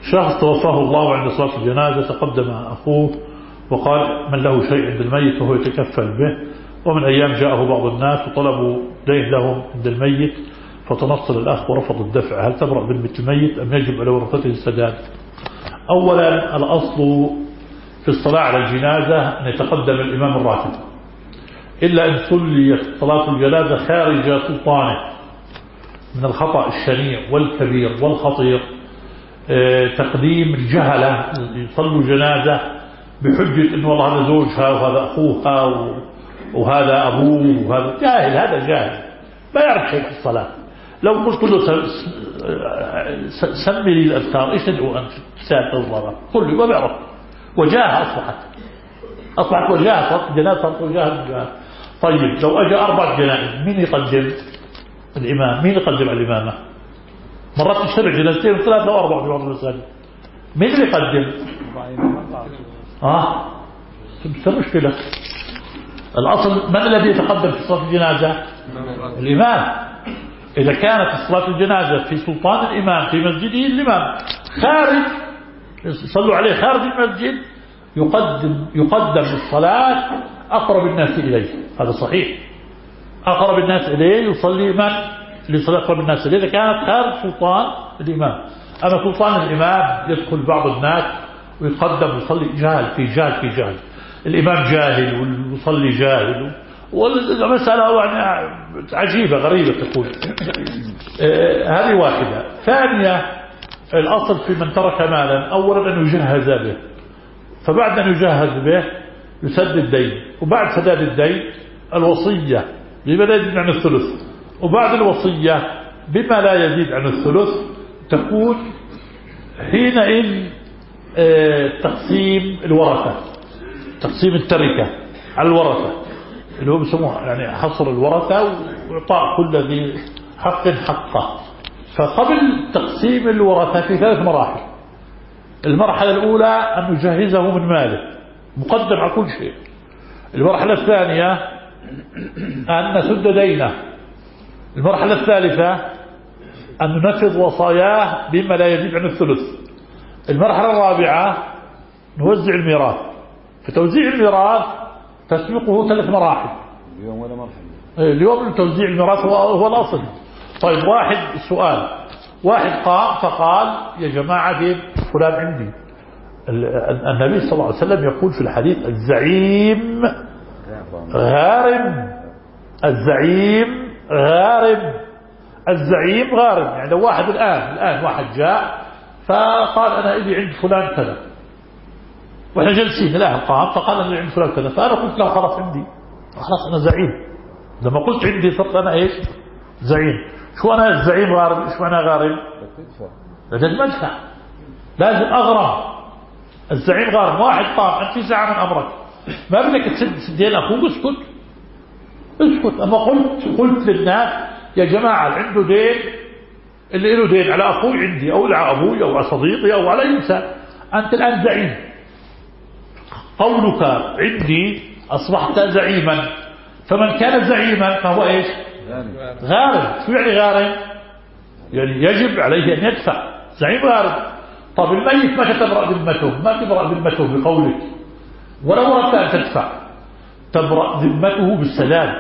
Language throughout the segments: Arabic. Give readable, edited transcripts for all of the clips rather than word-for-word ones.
شخص توفاه الله عند صلاة الجنازة، تقدم أخوه وقال من له شيء عند الميت فهو يتكفل به، ومن أيام جاءه بعض الناس وطلبوا دين لهم عند الميت فتنصل الأخ ورفض الدفع، هل تبرأ بالميت الميت أم يجب على ورثته السداد؟ أولا الأصل في الصلاة على الجنازة أن يتقدم الإمام الراتب، إلا أن صليت صلاة الجنازة خارج سلطانه من الخطأ الشنيع والكبير والخطير، تقديم الجهلة يصلوا جنازة بحجة إنه والله هذا زوجها وهذا أخوها وهذا أبوه وهذا جاهل، هذا جاهل ما يعرف شيء في الصلاة. لو قلت له سمي لي الأذكار إيش تدعو أنت ساعة الصلاة قل لي ما بيعرف، وجاهة أصبحت وجاهة، صارت الجنازة صارت وجاهة. طيب لو أجى 4 جنائز مين يقدم؟ الإمام. مين يقدم على الإمامة؟ مرات تشتبع جنازتين و3 و4 في بعض المساجد، مين اللي يقدم؟ مشكلة. الأصل من الذي يتقدم في صلاة الجنازة؟ الإمام. إذا كانت صلاة الجنازة في سلطان الإمام في مسجده، الإمام خارج صلوا عليه خارج المسجد يقدم الصلاة أقرب الناس إليه، هذا صحيح. أقرب الناس إليه يصلي من لصلاة أقرب الناس إليه إذا كانت خارج سلطان الإمام. أما سلطان الإمام يدخل بعض الناس ويقدم ويصلي جاهل في جاهل، الإمام جاهل والمصلي جاهل، والمسألة يعني عجيبة غريبة تكون. هذه واحدة. ثانية الأصل في من ترك مالا أولا أن يجهز به، فبعد أن يجهز به يسدد الدين، وبعد سداد الدين الوصية بما لا يزيد عن الثلث، وبعد الوصية بما لا يزيد عن الثلث تكون حينئذ تقسيم الورثة، تقسيم التركة على الورثة اللي هو بيسموه يعني حصر الورثة وإعطاء كل ذي حق حقه. فقبل تقسيم الورثة في 3 مراحل. المرحلة الأولى أن نجهزه من ماله مقدم على كل شيء. المرحلة الثانية أن نسد دينه. المرحلة الثالثة أن ننفذ وصاياه بما لا يزيد عن الثلث. المرحلة الرابعة نوزع الميراث. فتوزيع الميراث تسبقه 3 مراحل. اليوم ولا مرحلة؟ اليوم توزيع الميراث هو الأصل. طيب سؤال واحد قام فقال يا جماعة دين فلان عندي. النبي صلى الله عليه وسلم يقول في الحديث الزعيم غارم، الزعيم غارم، الزعيم غارم. يعني لو واحد الآن واحد جاء فقال أنا إلي عند فلان كذا، وإحنا جالسين الآن قام فقال أنا عند فلان كذا، فأنا قلت له خلاص عندي، خلاص أنا زعيم. لما قلت عندي صرت أنا إيش؟ زعيم. شو أنا الزعيم غارم؟ إيش معنى غارم؟ لازم أدفع، لازم أغرم. الزعيم غارم. واحد قام أنت في ساعة من أمرك ما بدك تسد دين أخوك، اسكت. أما قلت للناس يا جماعة اللي عنده دين، اللي له دين على أخوي عندي أو على أبوي أو على صديقي أو على إنسان، أنت الآن زعيم. قولك عندي أصبحت زعيما. فمن كان زعيما فهو إيش؟ غارم. شو يعني غارم؟ يعني يجب عليه أن يدفع. زعيم غارم. طب الميت ما تبرأ ذمته؟ ما تبرأ ذمته بقولك ولو أردت أن تدفع، تبرأ ذمته بالسلام.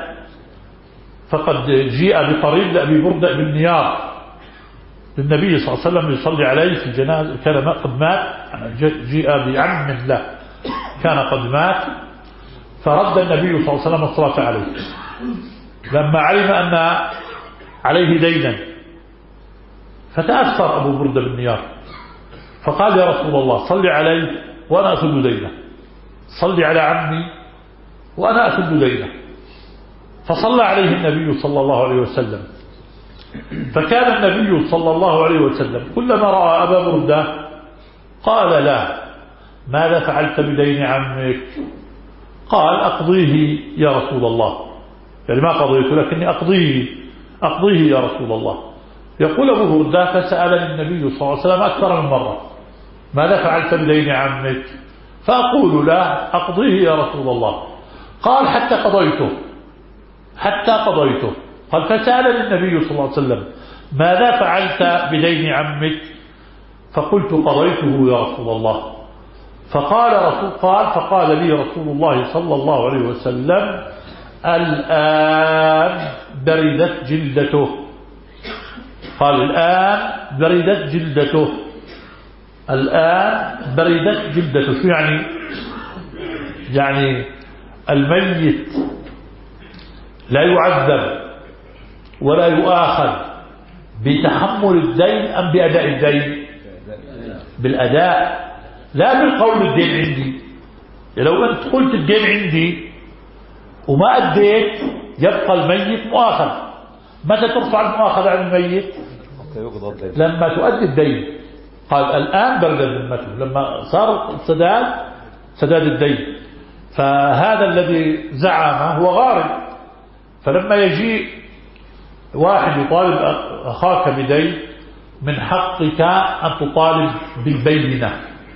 فقد جيء بقريب لأبي بردة بن نيار للنبي صلى الله عليه وسلم يصلي عليه في الجنازة، كان قد مات، جيء بعم له كان قد مات، فرد النبي صلى الله عليه وسلم الصلاة عليه لما علم أن عليه دينا. فتأثر أبو بردة بن نيار فقال يا رسول الله صلي علي وأنا أسد دينه، صلي على عمي وأنا أسد دينه. فصلى عليه النبي صلى الله عليه وسلم. فكان النبي صلى الله عليه وسلم كلما رأى أبا بردة قال لا ماذا فعلت بدين عمك؟ قال أقضيه يا رسول الله، يعني ما قضيته لكني أقضيه يا رسول الله. يقول أبو بردة فسألني النبي صلى الله عليه وسلم أكثر من مرة ماذا فعلت بدين عمك؟ فأقول له أقضيه يا رسول الله. قال حتى قضيته. قال فسألني النبي صلى الله عليه وسلم ماذا فعلت بدين عمك؟ فقلت قضيته يا رسول الله. فقال لي رسول الله صلى الله عليه وسلم الآن بردت جلدته. قال الآن بردت جلدته. الآن بردت جلدته. شو يعني؟ يعني الميت لا يعذب ولا يؤاخذ بتحمل الدين أم بأداء الدين؟ بالأداء، لا بالقول الدين عندي. لو أنت قلت الدين عندي وما أديت يبقى الميت مؤاخذ. متى ترفع المؤاخذة عن الميت؟ لما تؤدي الدين. قال الآن برد ذمته، لما صار سداد الدين. فهذا الذي زعم هو غارب. فلما يجي واحد يطالب أخاك بدين، من حقك أن تطالب بالبينة.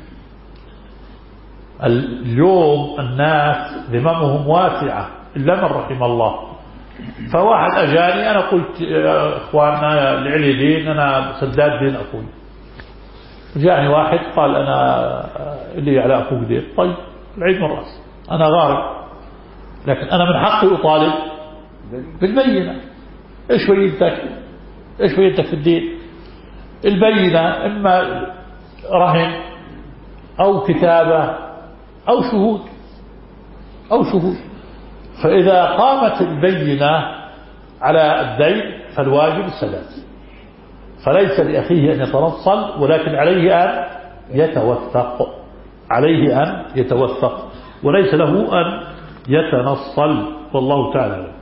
اليوم الناس ذممهم واسعة إلا من رحم الله. فواحد أجاني، أنا قلت يا إخواننا لعلي دين، أنا سداد دين أخوي. جاءني واحد قال أنا اللي على أخوك دين. طيب العيد من رأس، أنا غارب، لكن أنا من حقي أطالب بالبينة. إيش بينتك في الدين؟ البينة إما رهن أو كتابة أو شهود. فإذا قامت البينة على الدين فالواجب السداد. فليس لأخيه أن يتنصل، ولكن عليه أن يتوثق، وليس له أن يتنصل. والله تعالى